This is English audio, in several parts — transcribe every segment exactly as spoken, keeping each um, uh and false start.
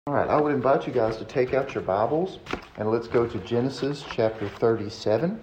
All right, I would invite you guys to take out your Bibles and let's go to Genesis chapter thirty-seven.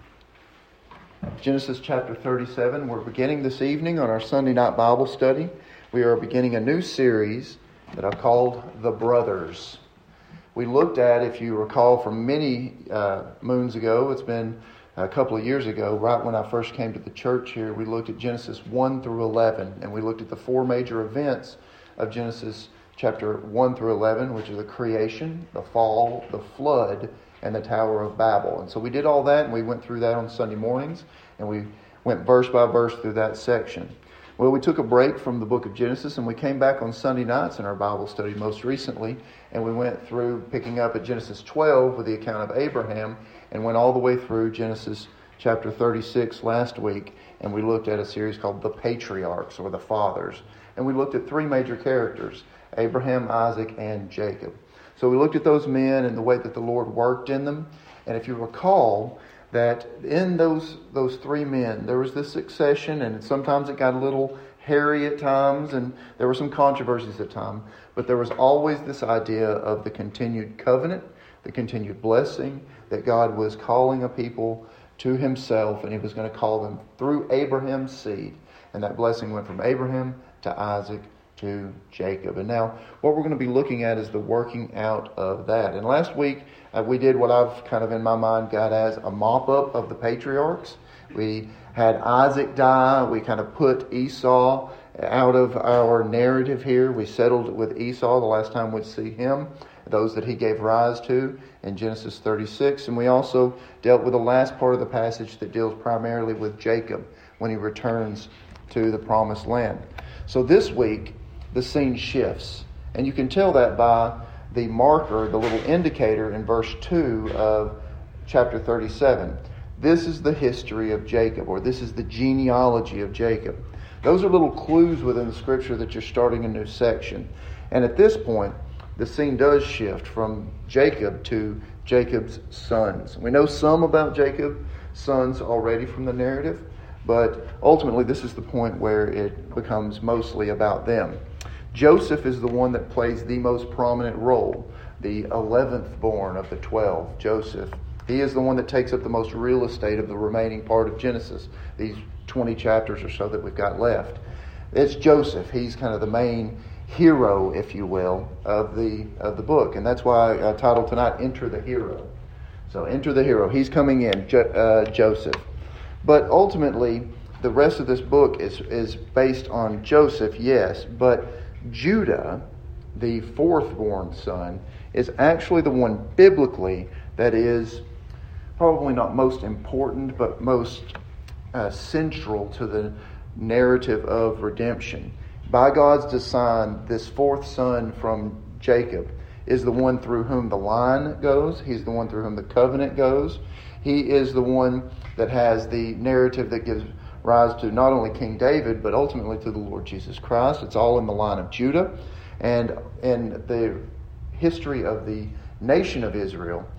Genesis chapter thirty-seven. We're beginning this evening on our Sunday night Bible study. We are beginning a new series that I've called The Brothers. We looked at, if you recall from many uh, moons ago, it's been a couple of years ago, right when I first came to the church here, we looked at Genesis one through eleven, and we looked at the four major events of Genesis chapter one through eleven, which is the creation, the fall, the flood, and the Tower of Babel. And so we did all that, and we went through that on Sunday mornings, and we went verse by verse through that section. Well, we took a break from the book of Genesis, and we came back on Sunday nights in our Bible study most recently, and we went through picking up at Genesis twelve with the account of Abraham, and went all the way through Genesis chapter thirty-six last week, and we looked at a series called The Patriarchs, or the Fathers. And we looked at three major characters: Abraham, Isaac, and Jacob. So we looked at those men and the way that the Lord worked in them. And if you recall that in those those three men, there was this succession, and sometimes it got a little hairy at times, and there were some controversies at times. But there was always this idea of the continued covenant, the continued blessing, that God was calling a people to himself, and he was going to call them through Abraham's seed. And that blessing went from Abraham to Isaac to Jacob. And now what we're going to be looking at is the working out of that. And last week uh, we did what I've kind of in my mind got as a mop-up of the patriarchs. We had Isaac die. We kind of put Esau out of our narrative here. We settled with Esau the last time we'd see him, those that he gave rise to in Genesis thirty-six. And we also dealt with the last part of the passage that deals primarily with Jacob when he returns to the promised land. So this week, the scene shifts. And you can tell that by the marker, the little indicator in verse two of chapter thirty-seven. This is the history of Jacob, or this is the genealogy of Jacob. Those are little clues within the scripture that you're starting a new section. And at this point, the scene does shift from Jacob to Jacob's sons. We know some about Jacob's sons already from the narrative, but ultimately this is the point where it becomes mostly about them. Joseph is the one that plays the most prominent role, the eleventh born of the twelve, Joseph. He is the one that takes up the most real estate of the remaining part of Genesis, these twenty chapters or so that we've got left. It's Joseph. He's kind of the main hero, if you will, of the of the book. And that's why I titled tonight, Enter the Hero. So enter the hero. He's coming in, jo- uh, Joseph. But ultimately, the rest of this book is, is based on Joseph, yes. But Judah, the fourth-born son, is actually the one biblically that is probably not most important, but most uh, central to the narrative of redemption. By God's design, this fourth son from Jacob is the one through whom the line goes. He's the one through whom the covenant goes. He is the one that has the narrative that gives rise to not only King David, but ultimately to the Lord Jesus Christ. It's all in the line of Judah. And in the history of the nation of Israel,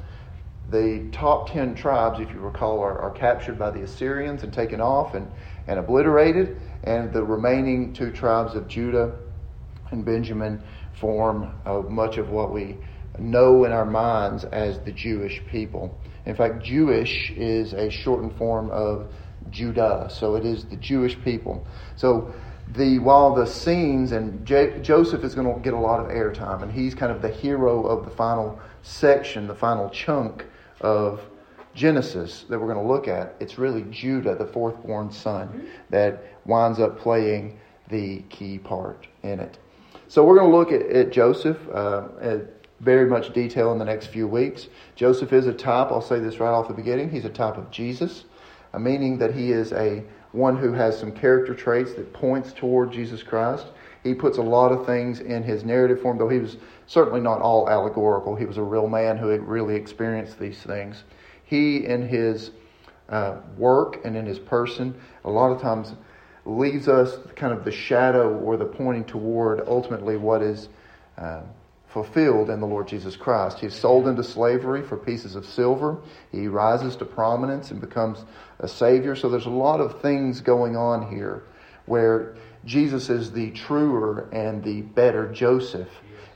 the top ten tribes, if you recall, are, are captured by the Assyrians and taken off and, and obliterated. And the remaining two tribes of Judah and Benjamin form uh, much of what we know in our minds as the Jewish people. In fact, Jewish is a shortened form of Judah, so it is the Jewish people. So the while the scenes, and J- Joseph is going to get a lot of airtime, and he's kind of the hero of the final section, the final chunk of Genesis that we're going to look at. It's really Judah, the fourth-born son, that winds up playing the key part in it. So we're going to look at, at Joseph uh, at very much detail in the next few weeks. Joseph is a type, I'll say this right off the beginning, he's a type of Jesus, uh, meaning that he is a one who has some character traits that points toward Jesus Christ. He puts a lot of things in his narrative form, though he was certainly not all allegorical. He was a real man who had really experienced these things. He, in his uh, work and in his person, a lot of times leaves us kind of the shadow or the pointing toward ultimately what is uh, fulfilled in the Lord Jesus Christ. He's sold into slavery for pieces of silver. He rises to prominence and becomes a savior. So there's a lot of things going on here where Jesus is the truer and the better Joseph.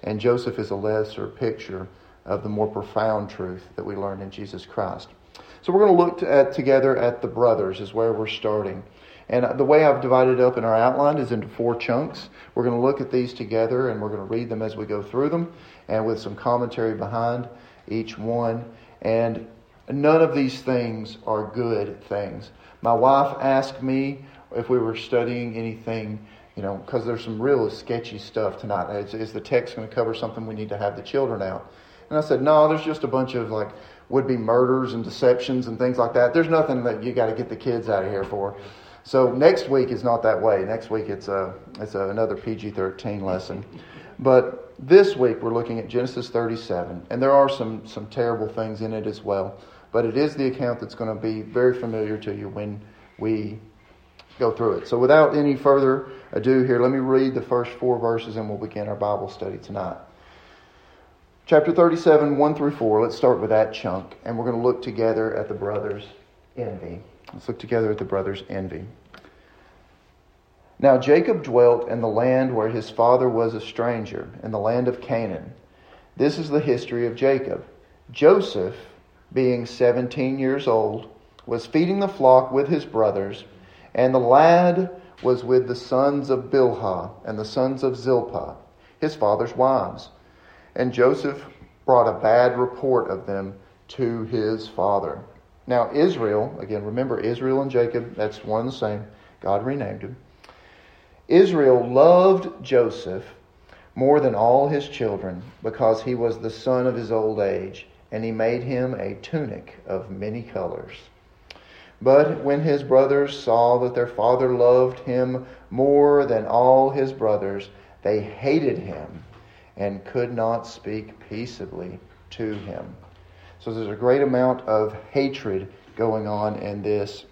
and Joseph is a lesser picture of the more profound truth that we learn in Jesus Christ. So we're going to look at together at the brothers is where we're starting. And the way I've divided it up in our outline is into four chunks. We're going to look at these together, and we're going to read them as we go through them, and with some commentary behind each one. And none of these things are good things. My wife asked me if we were studying anything, you know, because there's some real sketchy stuff tonight. Is, is the text going to cover something we need to have the children out? And I said, no, there's just a bunch of like would-be murders and deceptions and things like that. There's nothing that you got to get the kids out of here for. So next week is not that way. Next week it's a it's a, another P G thirteen lesson. But this week we're looking at Genesis thirty-seven, and there are some some terrible things in it as well. But it is the account that's going to be very familiar to you when we go through it. So without any further ado here, let me read the first four verses and we'll begin our Bible study tonight. Chapter thirty-seven, one through four. Let's start with that chunk, and we're going to look together at the brothers' envy. Let's look together at the brothers' envy. Now Jacob dwelt in the land where his father was a stranger, in the land of Canaan. This is the history of Jacob. Joseph, being seventeen years old, was feeding the flock with his brothers, and the lad was with the sons of Bilhah and the sons of Zilpah, his father's wives. And Joseph brought a bad report of them to his father. Now Israel, again, remember Israel and Jacob, that's one and the same. God renamed him. Israel loved Joseph more than all his children because he was the son of his old age, and he made him a tunic of many colors. But when his brothers saw that their father loved him more than all his brothers, they hated him and could not speak peaceably to him. So there's a great amount of hatred going on in this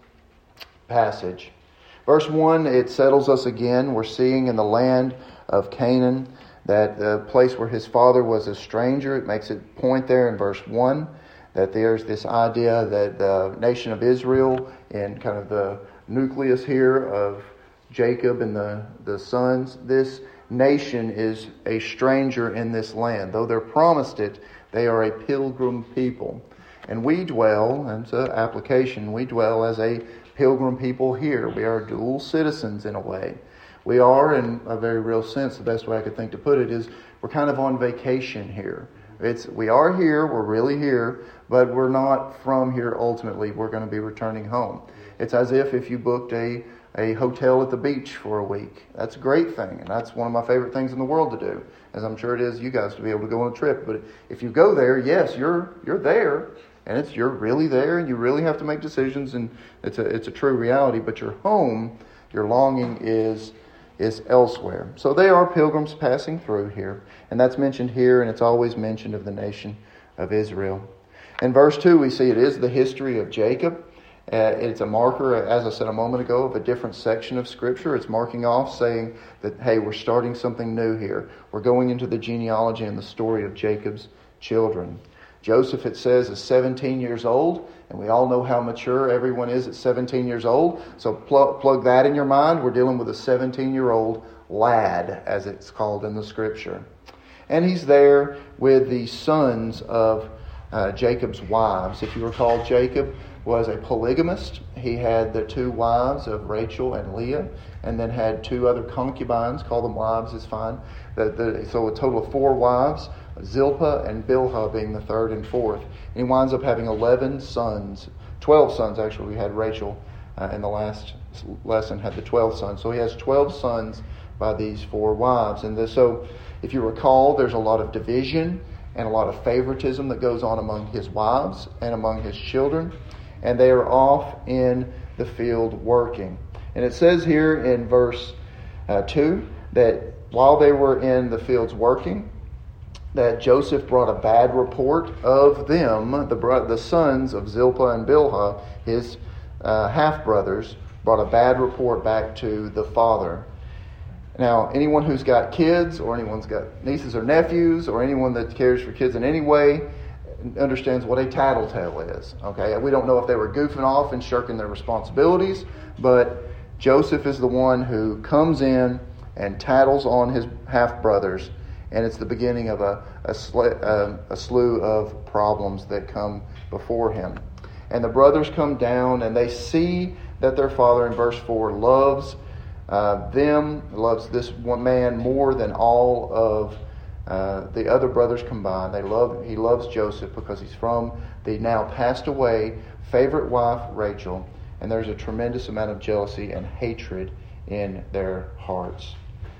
passage. Verse one, it settles us again. We're seeing in the land of Canaan, that the place where his father was a stranger. It makes it point there in verse one that there's this idea that the nation of Israel, and kind of the nucleus here of Jacob and the, the sons, this nation is a stranger in this land. Though they're promised it, they are a pilgrim people. And we dwell, and it's an application, we dwell as a pilgrim people here. We are dual citizens in a way. We are, in a very real sense, the best way I could think to put it is we're kind of on vacation here. It's we are here, we're really here, but we're not from here ultimately. We're going to be returning home. It's as if if you booked a, a hotel at the beach for a week. That's a great thing, and that's one of my favorite things in the world to do, as I'm sure it is you guys to be able to go on a trip. But if you go there, yes, you're you're there, and it's you're really there, and you really have to make decisions, and it's a it's a true reality. But your home, your longing is is elsewhere. So they are pilgrims passing through here. And that's mentioned here, and it's always mentioned of the nation of Israel. In verse two, we see it is the history of Jacob. Uh, it's a marker, as I said a moment ago, of a different section of Scripture. It's marking off, saying that, hey, we're starting something new here. We're going into the genealogy and the story of Jacob's children. Joseph, it says, is seventeen years old, and we all know how mature everyone is at seventeen years old. So pl- plug that in your mind. We're dealing with a seventeen-year-old lad, as it's called in the Scripture. And he's there with the sons of uh, Jacob's wives. If you recall, Jacob was a polygamist. He had the two wives of Rachel and Leah, and then had two other concubines. Call them wives is fine. The, the, so a total of four wives. Zilpah and Bilhah being the third and fourth. And he winds up having eleven sons. twelve sons, actually. We had Rachel uh, in the last lesson, had the twelve sons. So he has twelve sons by these four wives. And this, so if you recall, there's a lot of division and a lot of favoritism that goes on among his wives and among his children. And they are off in the field working. And it says here in verse uh, two that while they were in the fields working, that Joseph brought a bad report of them, the bro- the sons of Zilpah and Bilhah, his uh, half-brothers, brought a bad report back to the father. Now, anyone who's got kids, or anyone's got nieces or nephews, or anyone that cares for kids in any way, understands what a tattletale is. Okay, we don't know if they were goofing off and shirking their responsibilities, but Joseph is the one who comes in and tattles on his half-brothers And it's the beginning of a, a, sl- uh, a slew of problems that come before him. And the brothers come down and they see that their father, in verse four, loves uh, them, loves this one man more than all of uh, the other brothers combined. They love, he loves Joseph because he's from the now passed away favorite wife, Rachel. And there's a tremendous amount of jealousy and hatred in their hearts.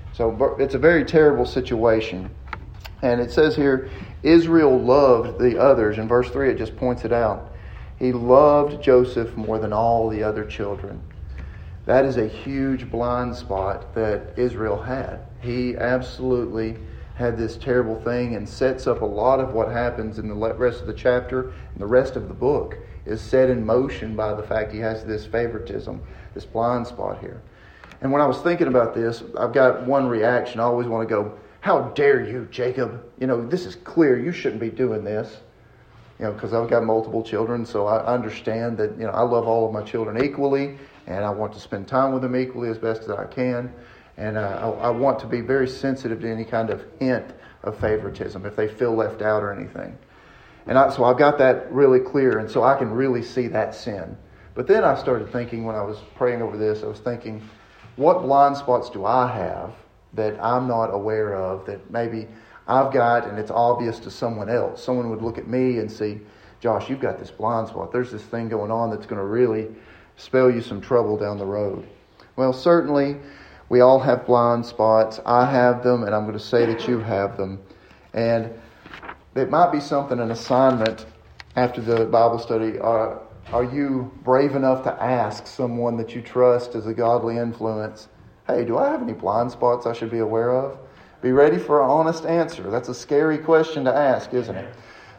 So it's a very terrible situation. And it says here, Israel loved the others. In verse three, it just points it out. He loved Joseph more than all the other children. That is a huge blind spot that Israel had. He absolutely had this terrible thing and sets up a lot of what happens in the rest of the chapter and the rest of the book is set in motion by the fact he has this favoritism, this blind spot here. And when I was thinking about this, I've got one reaction. I always want to go, how dare you, Jacob? You know, this is clear. You shouldn't be doing this. You know, because I've got multiple children, so I understand that, you know, I love all of my children equally, and I want to spend time with them equally as best as I can. And uh, I, I want to be very sensitive to any kind of hint of favoritism, if they feel left out or anything. And I, so I've got that really clear, and so I can really see that sin. But then I started thinking, when I was praying over this, I was thinking, what blind spots do I have that I'm not aware of, that maybe I've got and it's obvious to someone else? Someone would look at me and see, Josh, you've got this blind spot. There's this thing going on that's going to really spell you some trouble down the road. Well, certainly we all have blind spots. I have them, and I'm going to say that you have them. And it might be something, an assignment after the Bible study. Uh, are you brave enough to ask someone that you trust as a godly influence, hey, do I have any blind spots I should be aware of? Be ready for an honest answer. That's a scary question to ask, isn't it?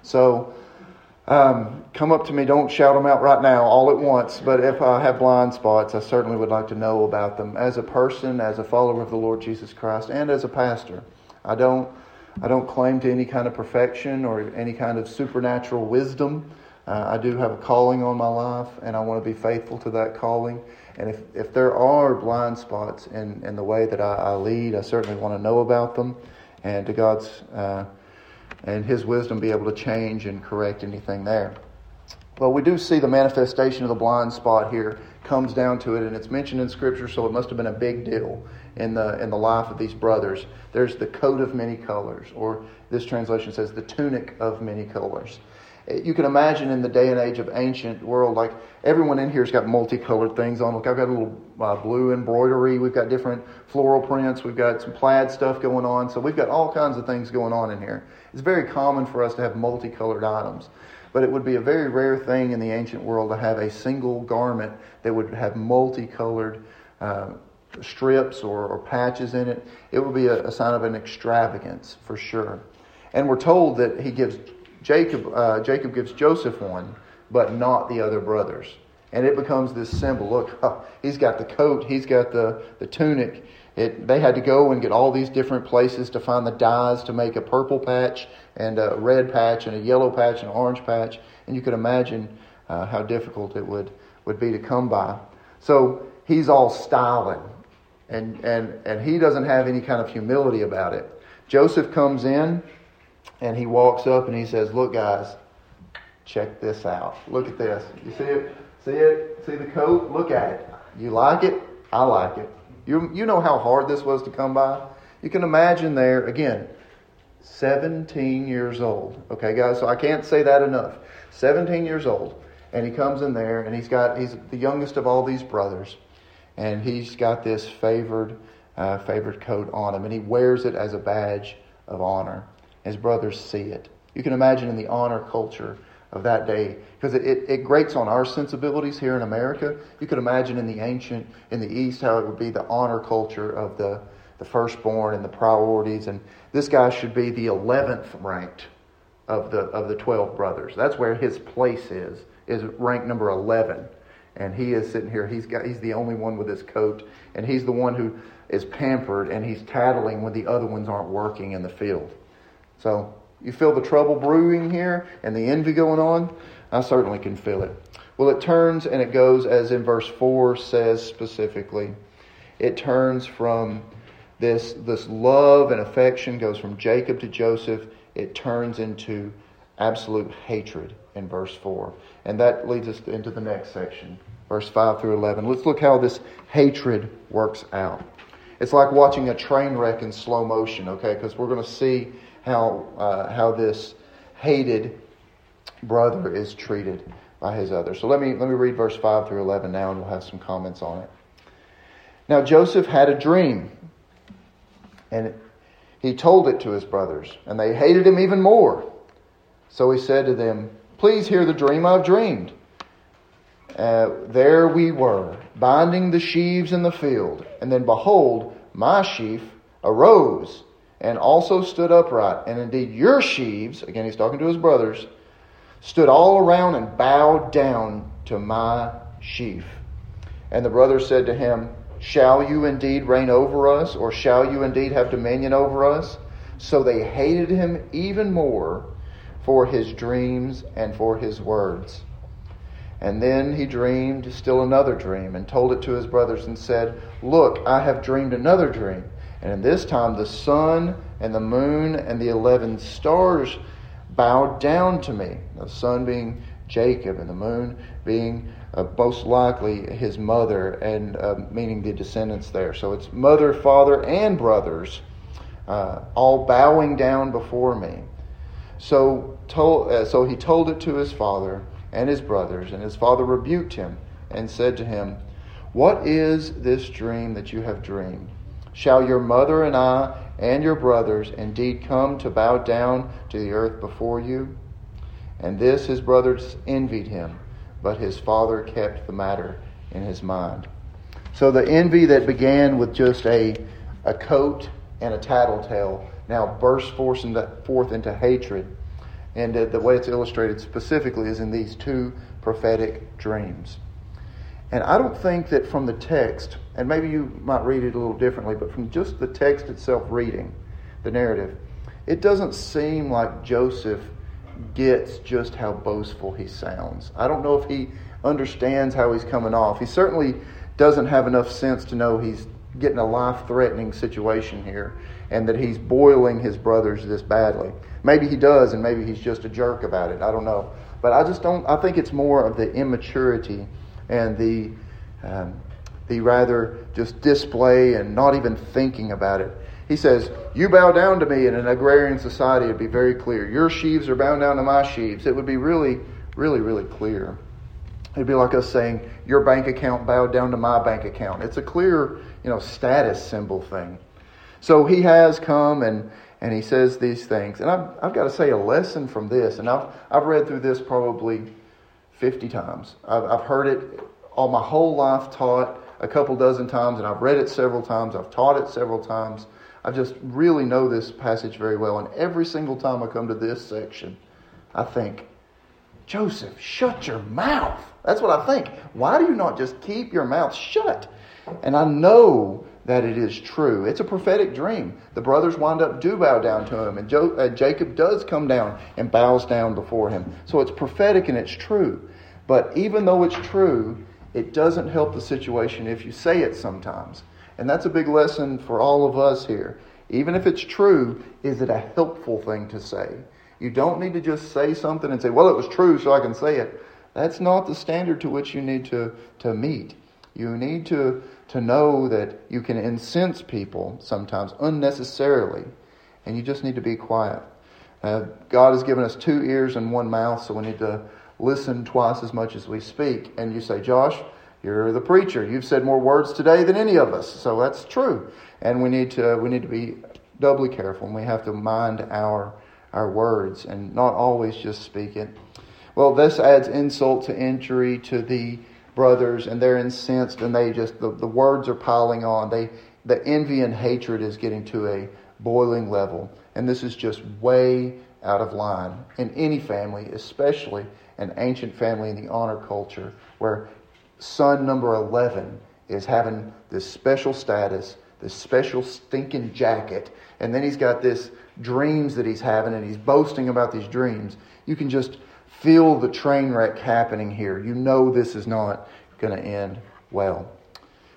So um, come up to me. Don't shout them out right now all at once. But if I have blind spots, I certainly would like to know about them as a person, as a follower of the Lord Jesus Christ, and as a pastor. I don't I don't claim to any kind of perfection or any kind of supernatural wisdom. Uh, I do have a calling on my life, and I want to be faithful to that calling. And if, if there are blind spots in, in the way that I, I lead, I certainly want to know about them, and to God's uh, and His wisdom be able to change and correct anything there. Well, we do see the manifestation of the blind spot here comes down to it, and it's mentioned in Scripture, so it must have been a big deal in the in the life of these brothers. There's the coat of many colors, or this translation says the tunic of many colors. You can imagine in the day and age of ancient world, like everyone in here's got multicolored things on. Look, I've got a little uh, blue embroidery. We've got different floral prints. We've got some plaid stuff going on. So we've got all kinds of things going on in here. It's very common for us to have multicolored items. But it would be a very rare thing in the ancient world to have a single garment that would have multicolored uh, strips or, or patches in it. It would be a, a sign of an extravagance for sure. And we're told that he gives Jacob, uh, Jacob gives Joseph one, but not the other brothers. And it becomes this symbol. Look, oh, he's got the coat, he's got the, the tunic. It, they had to go and get all these different places to find the dyes to make a purple patch and a red patch and a yellow patch and an orange patch. And you could imagine uh, how difficult it would, would be to come by. So he's all styling, and, and, and he doesn't have any kind of humility about it. Joseph comes in, and he walks up and he says, look, guys, check this out. Look at this. You see it? See it? See the coat? Look at it. You like it? I like it. You, you know how hard this was to come by? You can imagine there, again, seventeen years old. Okay, guys, so I can't say that enough. seventeen years old. And he comes in there, and he's got he's the youngest of all these brothers. And he's got this favored, uh, favored coat on him. And he wears it as a badge of honor. His brothers see it. You can imagine in the honor culture of that day, because it, it, it grates on our sensibilities here in America. You could imagine in the ancient, in the East, how it would be the honor culture of the, the firstborn and the priorities. And this guy should be the eleventh ranked of the of the twelve brothers. That's where his place is, is rank number eleven. And he is sitting here. He's got he's the only one with his coat, and he's the one who is pampered, and he's tattling when the other ones aren't working in the field. So you feel the trouble brewing here and the envy going on? I certainly can feel it. Well, it turns and it goes as in verse four says specifically. It turns from this, this love and affection goes from Jacob to Joseph. It turns into absolute hatred in verse four. And that leads us into the next section, verse five through eleven. Let's look how this hatred works out. It's like watching a train wreck in slow motion, okay? Because we're going to see how uh, how this hated brother is treated by his other. So let me let me read verse five through eleven now, and we'll have some comments on it. Now Joseph had a dream, and he told it to his brothers, and they hated him even more. So he said to them, "Please hear the dream I've dreamed. Uh, there we were, binding the sheaves in the field, and then behold, my sheaf arose, and also stood upright, and indeed your sheaves," again he's talking to his brothers, "stood all around and bowed down to my sheaf. And the brothers said to him, Shall you indeed reign over us, or shall you indeed have dominion over us? So they hated him even more for his dreams and for his words. And then he dreamed still another dream, and told it to his brothers, and said, Look, I have dreamed another dream. And in this time the sun and the moon and the eleven stars bowed down to me." The sun being Jacob, and the moon being uh, most likely his mother, and uh, meaning the descendants there. So it's mother, father, and brothers uh, all bowing down before me. So, told, uh, so he told it to his father and his brothers, and his father rebuked him and said to him, "What is this dream that you have dreamed? Shall your mother and I and your brothers indeed come to bow down to the earth before you?" And this his brothers envied him, but his father kept the matter in his mind. So the envy that began with just a, a coat and a tattletale now bursts forth into, forth into hatred. And uh, the way it's illustrated specifically is in these two prophetic dreams. And I don't think that from the text, and maybe you might read it a little differently, but from just the text itself reading, the narrative, it doesn't seem like Joseph gets just how boastful he sounds. I don't know if he understands how he's coming off. He certainly doesn't have enough sense to know he's getting a life-threatening situation here, and that he's boiling his brothers this badly. Maybe he does, and maybe he's just a jerk about it. I don't know. But I just don't, I think it's more of the immaturity and the um, the rather just display and not even thinking about it. He says, "You bow down to me." In an agrarian society, it'd be very clear. Your sheaves are bound down to my sheaves. It would be really, really, really clear. It'd be like us saying, your bank account bowed down to my bank account. It's a clear, you know, status symbol thing. So he has come and and he says these things. And I've, I've got to say a lesson from this. And I've, I've read through this probably fifty times. I've, I've heard it all my whole life taught a couple dozen times. And I've read it several times. I've taught it several times. I just really know this passage very well. And every single time I come to this section, I think, Joseph, shut your mouth. That's what I think. Why do you not just keep your mouth shut? And I know that it is true. It's a prophetic dream. The brothers wind up do bow down to him, and jo- uh, Jacob does come down and bows down before him. So it's prophetic and it's true. But even though it's true, it doesn't help the situation if you say it sometimes. And that's a big lesson for all of us here. Even if it's true, is it a helpful thing to say? You don't need to just say something and say, well, it was true, so I can say it. That's not the standard to which you need to, to meet. You need to, to know that you can incense people sometimes unnecessarily, and you just need to be quiet. Uh, God has given us two ears and one mouth, so we need to listen twice as much as we speak. And you say, Josh, you're the preacher. You've said more words today than any of us, so that's true. And we need to we need to be doubly careful, and we have to mind our our words and not always just speak it. Well, this adds insult to injury to the brothers, and they're incensed, and they just the, the words are piling on. They the envy and hatred is getting to a boiling level, and this is just way out of line in any family, especially an ancient family in the honor culture, where son number eleven is having this special status, this special stinking jacket, and then he's got this dreams that he's having, and he's boasting about these dreams. You can just feel the train wreck happening here. You know this is not going to end well.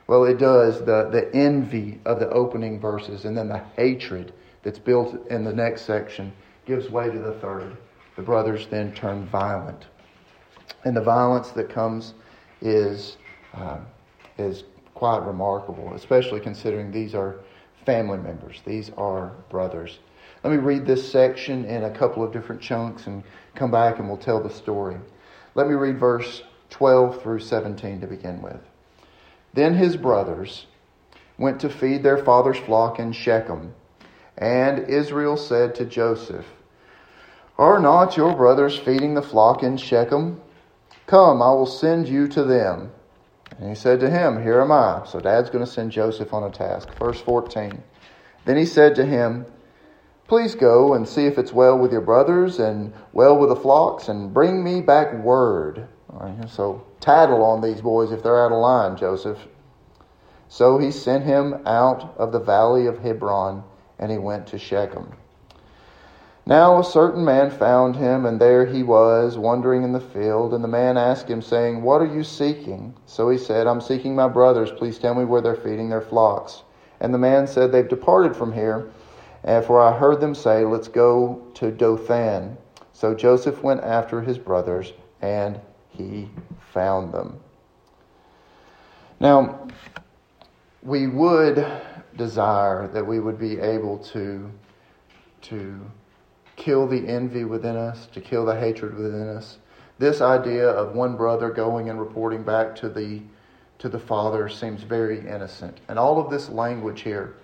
Well, it does. The, the envy of the opening verses and then the hatred that's built in the next section gives way to the third. The brothers then turn violent. And the violence that comes is, uh, is quite remarkable, especially considering these are family members. These are brothers. Let me read this section in a couple of different chunks and come back and we'll tell the story. Let me read verse twelve through seventeen to begin with. Then his brothers went to feed their father's flock in Shechem. And Israel said to Joseph, "Are not your brothers feeding the flock in Shechem? Come, I will send you to them." And he said to him, "Here am I." So Dad's going to send Joseph on a task. Verse fourteen. Then he said to him, "Please go and see if it's well with your brothers and well with the flocks, and bring me back word." All right, so tattle on these boys if they're out of line, Joseph. So he sent him out of the valley of Hebron, and he went to Shechem. Now a certain man found him, and there he was, wandering in the field. And the man asked him, saying, "What are you seeking?" So he said, "I'm seeking my brothers. Please tell me where they're feeding their flocks." And the man said, "They've departed from here. And for I heard them say, 'Let's go to Dothan.'" So Joseph went after his brothers, and he found them. Now, we would desire that we would be able to, to kill the envy within us, to kill the hatred within us. This idea of one brother going and reporting back to the, to the father seems very innocent. And all of this language here,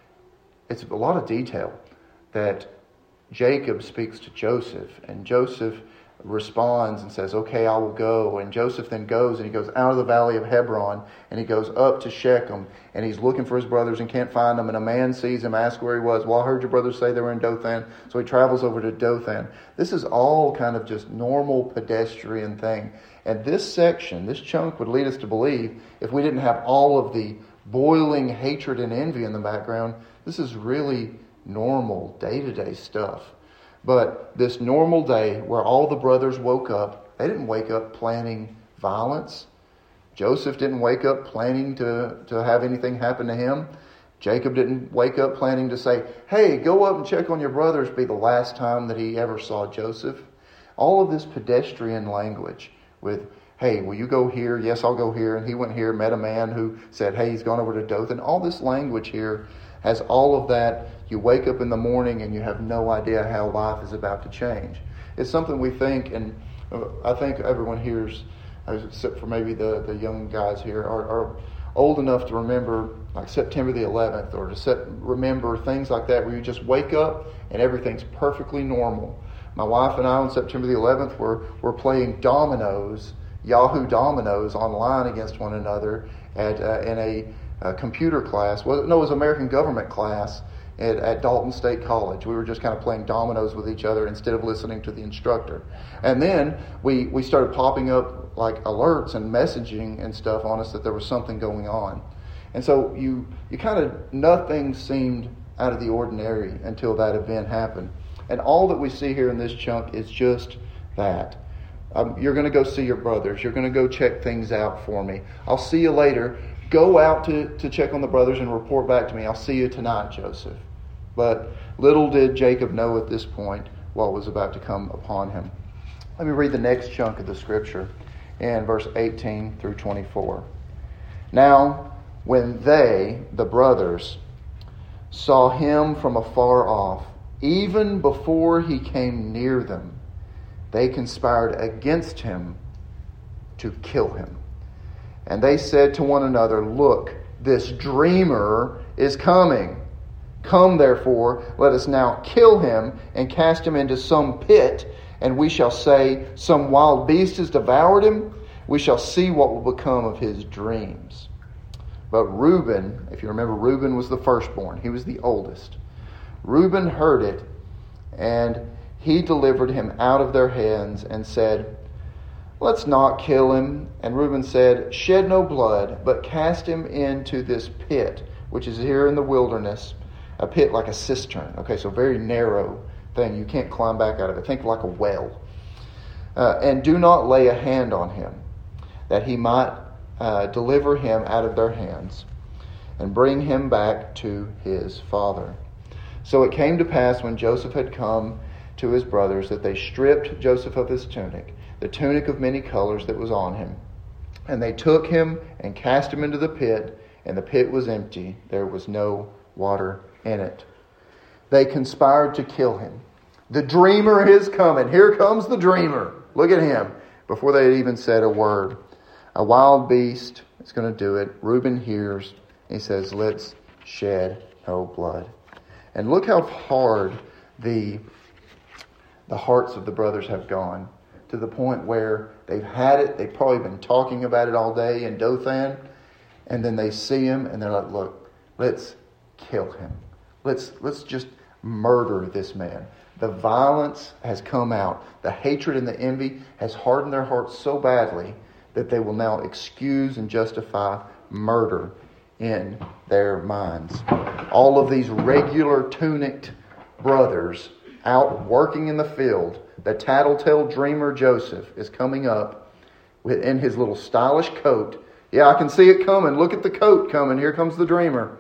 it's a lot of detail that Jacob speaks to Joseph, and Joseph responds and says, "Okay, I will go." And Joseph then goes and he goes out of the valley of Hebron and he goes up to Shechem and he's looking for his brothers and can't find them. And a man sees him, asks where he was. "Well, I heard your brothers say they were in Dothan." So he travels over to Dothan. This is all kind of just normal pedestrian thing. And this section, this chunk would lead us to believe, if we didn't have all of the boiling hatred and envy in the background, this is really normal day-to-day stuff. But this normal day where all the brothers woke up, they didn't wake up planning violence. Joseph didn't wake up planning to, to have anything happen to him. Jacob didn't wake up planning to say, "Hey, go up and check on your brothers," be the last time that he ever saw Joseph. All of this pedestrian language with, "Hey, will you go here?" "Yes, I'll go here." And he went here, met a man who said, "Hey, he's gone over to Dothan." All this language here has all of that. You wake up in the morning and you have no idea how life is about to change. It's something we think, and I think everyone here's, except for maybe the, the young guys here, are, are old enough to remember like September the eleventh or to set, remember things like that where you just wake up and everything's perfectly normal. My wife and I on September the eleventh were, were playing dominoes, Yahoo dominoes online against one another at uh, in a Uh, computer class. Well, no, it was American government class at, at Dalton State College. We were just kind of playing dominoes with each other instead of listening to the instructor. And then we, we started popping up like alerts and messaging and stuff on us that there was something going on. And so you, you kind of, nothing seemed out of the ordinary until that event happened. And all that we see here in this chunk is just that. Um, you're going to go see your brothers. You're going to go check things out for me. I'll see you later. Go out to, to check on the brothers and report back to me. I'll see you tonight, Joseph. But little did Jacob know at this point what was about to come upon him. Let me read the next chunk of the scripture in verse eighteen through twenty-four. Now, when they, the brothers, saw him from afar off, even before he came near them, they conspired against him to kill him. And they said to one another, "Look, this dreamer is coming. Come, therefore, let us now kill him and cast him into some pit, and we shall say, 'Some wild beast has devoured him.' We shall see what will become of his dreams." But Reuben, if you remember, Reuben was the firstborn. He was the oldest. Reuben heard it, and he delivered him out of their hands and said, "Let's not kill him." And Reuben said, "Shed no blood, but cast him into this pit," which is here in the wilderness, a pit like a cistern. Okay, so very narrow thing. You can't climb back out of it. Think like a well. Uh, "and do not lay a hand on him, that he might uh, deliver him out of their hands and bring him back to his father. So it came to pass when Joseph had come to his brothers that they stripped Joseph of his tunic, the tunic of many colors that was on him. And they took him and cast him into the pit, and the pit was empty. There was no water in it. They conspired to kill him. The dreamer is coming. Here comes the dreamer. Look at him. Before they had even said a word. A wild beast is going to do it. Reuben hears. He says, let's shed no blood. And look how hard the, the hearts of the brothers have gone, to the point where they've had it. They've probably been talking about it all day in Dothan. And then they see him and they're like, look, let's kill him. Let's, let's just murder this man. The violence has come out. The hatred and the envy has hardened their hearts so badly that they will now excuse and justify murder in their minds. All of these regular tunicked brothers out working in the field, the tattletale dreamer Joseph is coming up in his little stylish coat. Yeah, I can see it coming. Look at the coat coming. Here comes the dreamer.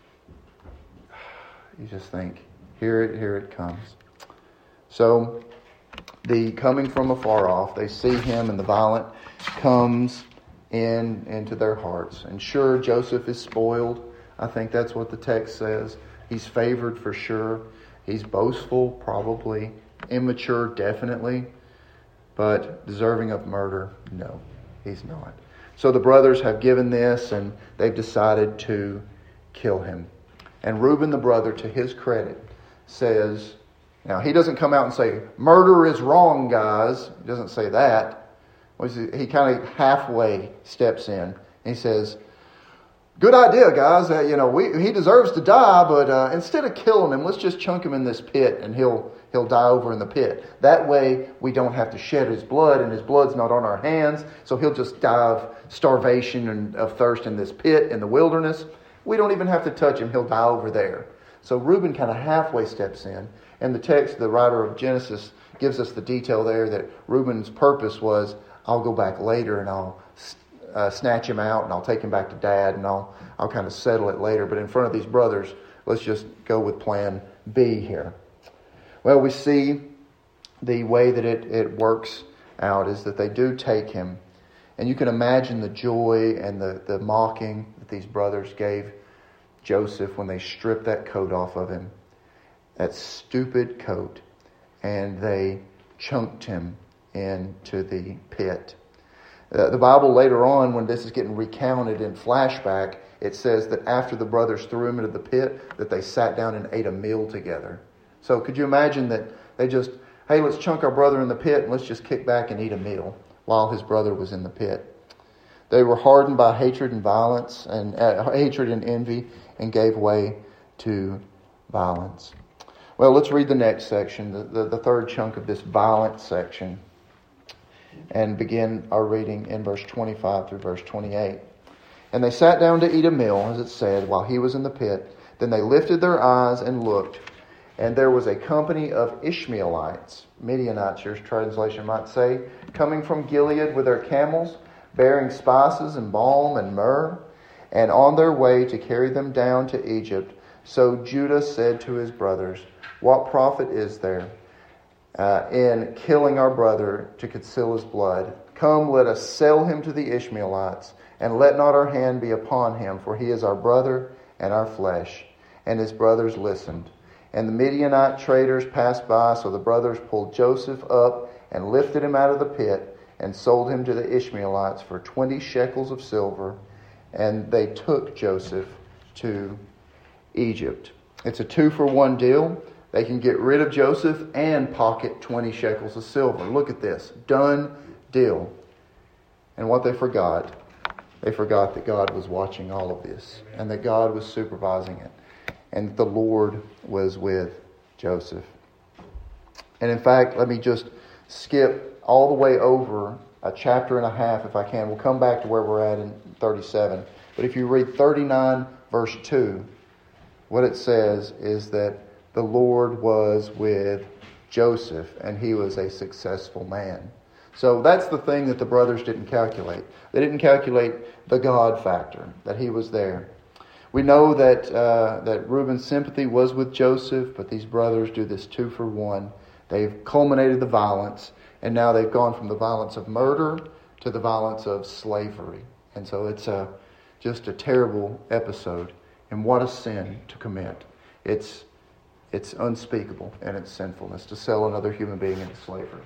You just think, here it, here it comes. So, the coming from afar off, they see him, and the violence comes in into their hearts. And sure, Joseph is spoiled. I think that's what the text says. He's favored for sure. He's boastful, probably. Immature, definitely. But deserving of murder, no, he's not. So the brothers have given this, and they've decided to kill him. And Reuben, the brother, to his credit, says, now he doesn't come out and say, murder is wrong, guys. He doesn't say that. He kind of halfway steps in. And he says, good idea, guys. Uh, you know, we, he deserves to die, but uh, instead of killing him, let's just chunk him in this pit, and he'll he'll die over in the pit. That way, we don't have to shed his blood, and his blood's not on our hands. So he'll just die of starvation and of thirst in this pit in the wilderness. We don't even have to touch him. He'll die over there. So Reuben kind of halfway steps in. And the text, the writer of Genesis, gives us the detail there that Reuben's purpose was, I'll go back later and I'll uh, snatch him out and I'll take him back to Dad and I'll I'll kind of settle it later. But in front of these brothers, let's just go with plan B here. Well, we see the way that it, it works out is that they do take him. And you can imagine the joy and the, the mocking that these brothers gave Joseph when they stripped that coat off of him. That stupid coat. And they chunked him into the pit. Uh, the Bible later on, when this is getting recounted in flashback, it says that after the brothers threw him into the pit, that they sat down and ate a meal together. So could you imagine that they just, hey, let's chunk our brother in the pit and let's just kick back and eat a meal while his brother was in the pit. They were hardened by hatred and violence and uh, hatred and envy and gave way to violence. Well, let's read the next section, the, the, the third chunk of this violent section, and begin our reading in verse twenty-five through verse twenty-eight. And they sat down to eat a meal, as it said, while he was in the pit. Then they lifted their eyes and looked, and there was a company of Ishmaelites, Midianites, your translation might say, coming from Gilead with their camels, bearing spices and balm and myrrh, and on their way to carry them down to Egypt. So Judah said to his brothers, what profit is there uh, in killing our brother to conceal his blood? Come, let us sell him to the Ishmaelites, and let not our hand be upon him, for he is our brother and our flesh. And his brothers listened. And the Midianite traders passed by, so the brothers pulled Joseph up and lifted him out of the pit and sold him to the Ishmaelites for twenty shekels of silver. And they took Joseph to Egypt. It's a two-for-one deal. They can get rid of Joseph and pocket twenty shekels of silver. Look at this. Done deal. And what they forgot, they forgot that God was watching all of this and that God was supervising it and that the Lord was with Joseph. And in fact, let me just skip all the way over a chapter and a half if I can. We'll come back to where we're at in thirty-seven. But if you read thirty-nine verse two, what it says is that the Lord was with Joseph and he was a successful man. So that's the thing that the brothers didn't calculate. They didn't calculate the God factor, that he was there. We know that uh, that Reuben's sympathy was with Joseph, but these brothers do this two for one. They've culminated the violence, and now they've gone from the violence of murder to the violence of slavery. And so it's a, just a terrible episode. And what a sin to commit. It's, it's unspeakable in its sinfulness to sell another human being into slavery.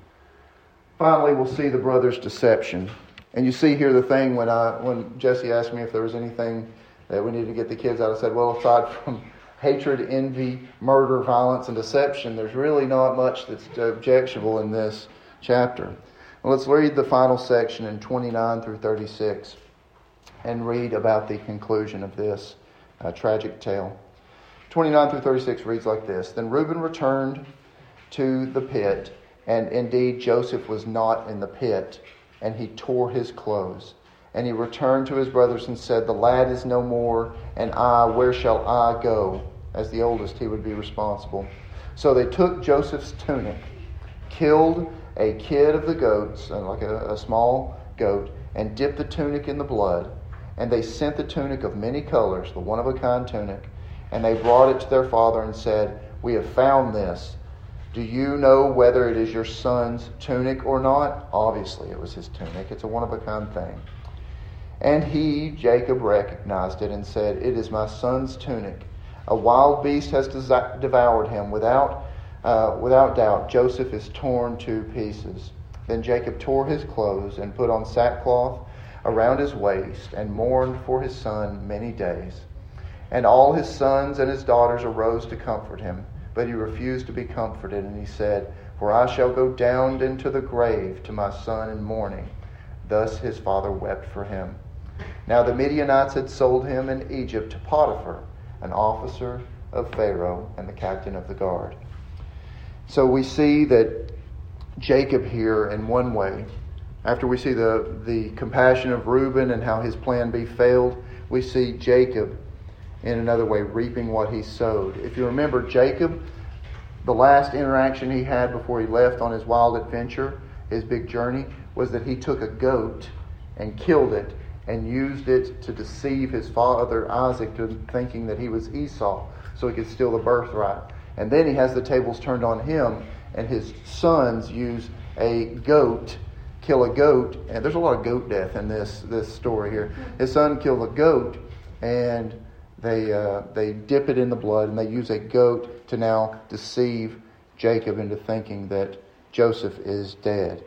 Finally, we'll see the brothers' deception. And you see here the thing when I, when Jesse asked me if there was anything that we needed to get the kids out, I said, well, aside from hatred, envy, murder, violence, and deception, there's really not much that's objectionable in this chapter. Well, let's read the final section in twenty-nine through thirty-six and read about the conclusion of this uh, tragic tale. twenty-nine through thirty-six reads like this. Then Reuben returned to the pit, and indeed Joseph was not in the pit, and he tore his clothes. And he returned to his brothers and said, the lad is no more, and I, where shall I go? As the oldest, he would be responsible. So they took Joseph's tunic, killed a kid of the goats, like a, a small goat, and dipped the tunic in the blood. And they sent the tunic of many colors, the one-of-a-kind tunic, and they brought it to their father and said, we have found this. Do you know whether it is your son's tunic or not? Obviously, it was his tunic. It's a one-of-a-kind thing. And he, Jacob, recognized it and said, it is my son's tunic. A wild beast has devoured him. Without, uh, without doubt, Joseph is torn to pieces. Then Jacob tore his clothes and put on sackcloth around his waist and mourned for his son many days. And all his sons and his daughters arose to comfort him, but he refused to be comforted. And he said, for I shall go down into the grave to my son in mourning. Thus his father wept for him. Now the Midianites had sold him in Egypt to Potiphar, an officer of Pharaoh and the captain of the guard. So we see that Jacob here, in one way, after we see the, the compassion of Reuben and how his plan B failed, we see Jacob in another way reaping what he sowed. If you remember, Jacob, the last interaction he had before he left on his wild adventure, his big journey, was that he took a goat and killed it and used it to deceive his father Isaac to thinking that he was Esau so he could steal the birthright. And then he has the tables turned on him, and his sons use a goat, kill a goat, and there's a lot of goat death in this, this story here. His son killed a goat, and they uh, they dip it in the blood, and they use a goat to now deceive Jacob into thinking that Joseph is dead.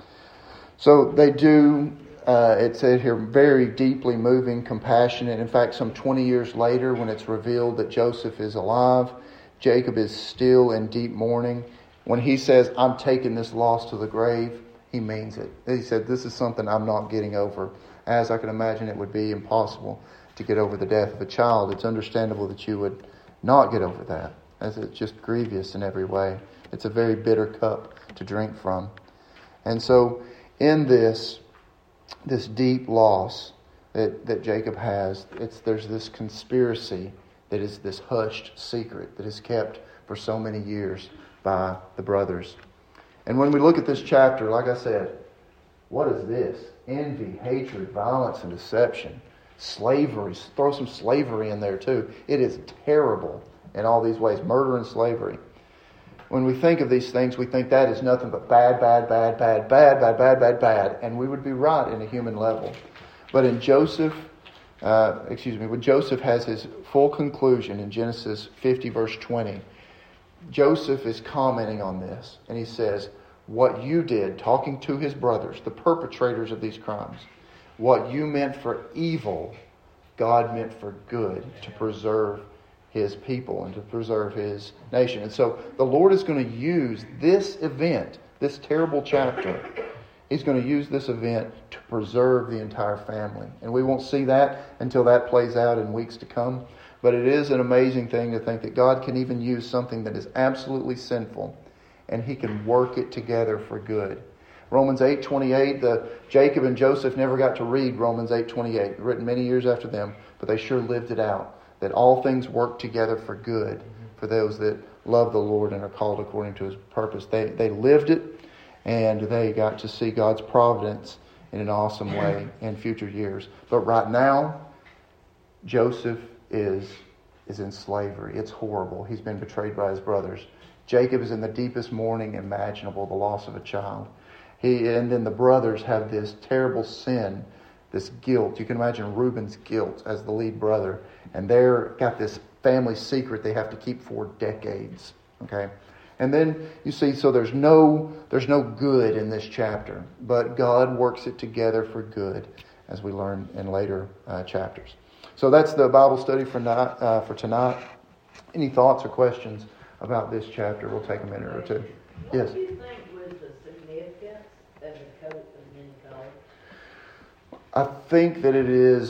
So they do, uh, it said here, very deeply moving, compassionate. In fact, some twenty years later, when it's revealed that Joseph is alive, Jacob is still in deep mourning. When he says, I'm taking this loss to the grave, he means it. He said, this is something I'm not getting over. As I can imagine it would be impossible to get over the death of a child. It's understandable that you would not get over that, as it's just grievous in every way. It's a very bitter cup to drink from. And so in this, this deep loss that, that Jacob has, it's there's this conspiracy that is this hushed secret that is kept for so many years by the brothers. And when we look at this chapter, like I said, what is this? Envy, hatred, violence, and deception. Slavery. Throw some slavery in there too. It is terrible in all these ways. Murder and slavery. When we think of these things, we think that is nothing but bad, bad, bad, bad, bad, bad, bad, bad, bad. And we would be right in a human level. But in Joseph, uh, excuse me, when Joseph has his full conclusion in Genesis fifty, verse twenty, Joseph is commenting on this. And he says, what you did, talking to his brothers, the perpetrators of these crimes, what you meant for evil, God meant for good, to preserve His people and to preserve His nation. And so the Lord is going to use this event, this terrible chapter, He's going to use this event to preserve the entire family. And we won't see that until that plays out in weeks to come. But it is an amazing thing to think that God can even use something that is absolutely sinful and He can work it together for good. Romans eight twenty-eight, the Jacob and Joseph never got to read Romans eight twenty-eight, written many years after them, but they sure lived it out, that all things work together for good for those that love the Lord and are called according to His purpose. They they lived it, and they got to see God's providence in an awesome way in future years. But right now, Joseph is is in slavery. It's horrible. He's been betrayed by his brothers. Jacob is in the deepest mourning imaginable, the loss of a child. He and then the brothers have this terrible sin, this guilt. You can imagine Reuben's guilt as the lead brother, and they're got this family secret they have to keep for decades. Okay, and then you see, so there's no there's no good in this chapter, but God works it together for good, as we learn in later uh, chapters. So that's the Bible study for tonight. Uh, for tonight. Any thoughts or questions about this chapter? We'll take a minute or two. What Yes. do you think was the significance of the coat of many colors? I think that it is,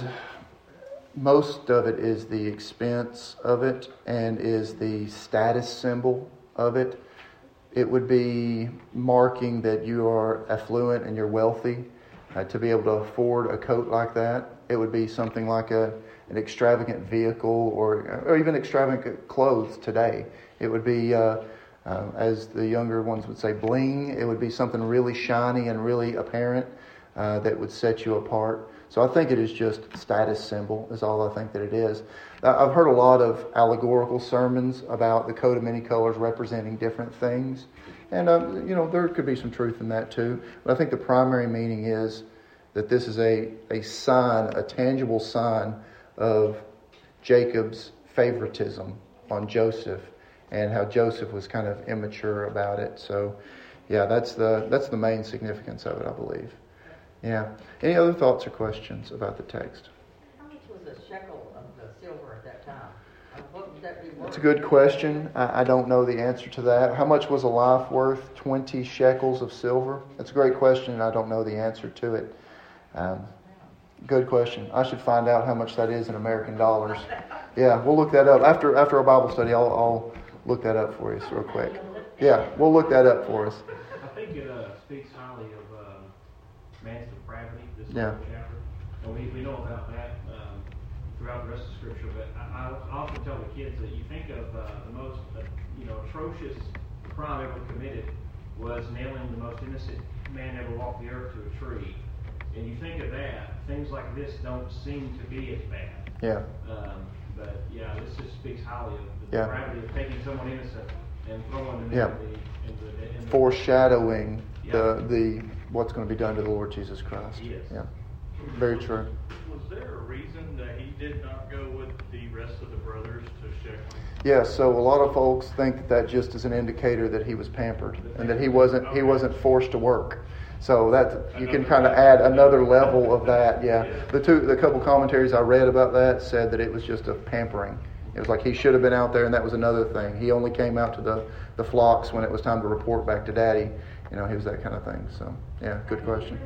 most of it is the expense of it and is the status symbol of it. It would be marking that you are affluent and you're wealthy uh, to be able to afford a coat like that. It would be something like a an extravagant vehicle or, or even extravagant clothes today. It would be, uh, uh, as the younger ones would say, bling. It would be something really shiny and really apparent uh, that would set you apart. So I think it is just status symbol is all I think that it is. I've heard a lot of allegorical sermons about the coat of many colors representing different things. And, um, you know, there could be some truth in that too. But I think the primary meaning is that this is a, a sign, a tangible sign of Jacob's favoritism on Joseph and how Joseph was kind of immature about it. So, yeah, that's the that's the main significance of it, I believe. Yeah. Any other thoughts or questions about the text? How much was a shekel of the silver at that time? Uh, What would that be worth? It's a good question. I, I don't know the answer to that. How much was a life worth? twenty shekels of silver? That's a great question, and I don't know the answer to it. Um, Good question. I should find out how much that is in American dollars. Yeah, we'll look that up. After after our Bible study, I'll, I'll look that up for you real quick. Yeah, we'll look that up for us. I think it uh, speaks highly of uh, man's depravity, this Yeah. whole chapter. And we, we know about that um, throughout the rest of Scripture. But I, I often tell the kids that you think of uh, the most uh, you know atrocious crime ever committed was nailing the most innocent man ever walked the earth to a tree. And you think of that, things like this don't seem to be as bad. Yeah. Um, but yeah, this just speaks highly of the Yeah. depravity of taking someone innocent and throwing them Yeah. into the, into the, into the Foreshadowing Yeah. the the what's going to be done to the Lord Jesus Christ. Yes. Yeah. Very true. Was there a reason that he did not go with the rest of the brothers to Shechem? Yeah, so a lot of folks think that that just is an indicator that he was pampered and that he wasn't he wasn't forced to work. So that you can kind of add another level of that. Yeah, the two the couple commentaries I read about that said that it was just a pampering. It was like he should have been out there, and that was another thing. He only came out to the the flocks when it was time to report back to Daddy. You know, he was that kind of thing. So yeah, good question.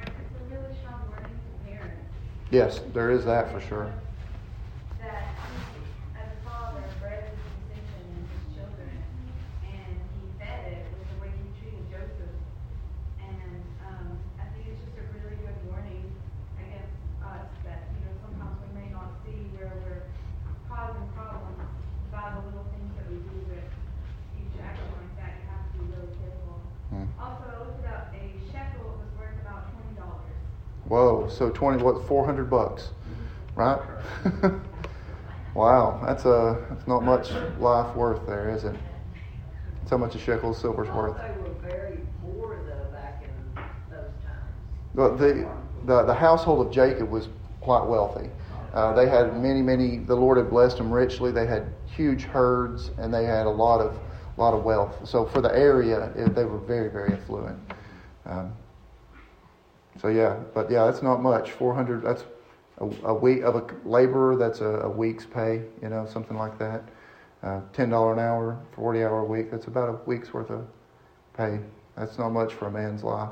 Yes, there is that for sure. That he, as a father, bred this distinction in his children, and he fed it with the way he treated Joseph. And um, I think it's just a really good warning against us that, you know, sometimes we may not see where we're causing problems by the little things that we do, but each action like that, you have to be really careful. Hmm. Also, I looked it up. A shekel was worth about twenty dollars. Whoa, so twenty what? Four hundred bucks, right? Wow, that's a that's not much life worth there, is it? That's how much a shekel of silver's worth. They were very poor though back in those times. But the the the household of Jacob was quite wealthy. Uh, they had many, many. The Lord had blessed them richly. They had huge herds, and they had a lot of lot of wealth. So for the area, it, they were very, very affluent. Um, so yeah, but yeah, that's not much. Four hundred. That's a, a week of a laborer. That's a, a week's pay. You know, something like that. Uh, Ten dollar an hour, forty hour a week. That's about a week's worth of pay. That's not much for a man's life.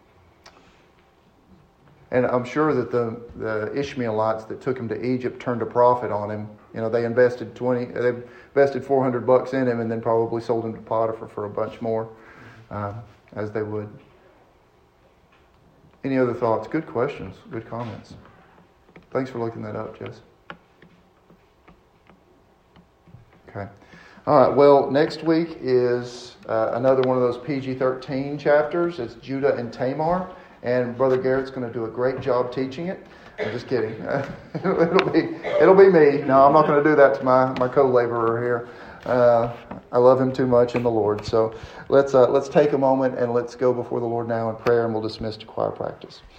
And I'm sure that the, the Ishmaelites that took him to Egypt turned a profit on him. You know, they invested twenty, they invested four hundred bucks in him, and then probably sold him to Potiphar for a bunch more, uh, as they would. Any other thoughts? Good questions. Good comments. Thanks for looking that up, Jess. Okay. All right, well, next week is uh, another one of those P G thirteen chapters. It's Judah and Tamar, and Brother Garrett's going to do a great job teaching it. I'm just kidding. it'll be it'll be me. No, I'm not going to do that to my, my co-laborer here. Uh, I love him too much in the Lord. So let's uh, let's take a moment and let's go before the Lord now in prayer, and we'll dismiss to choir practice.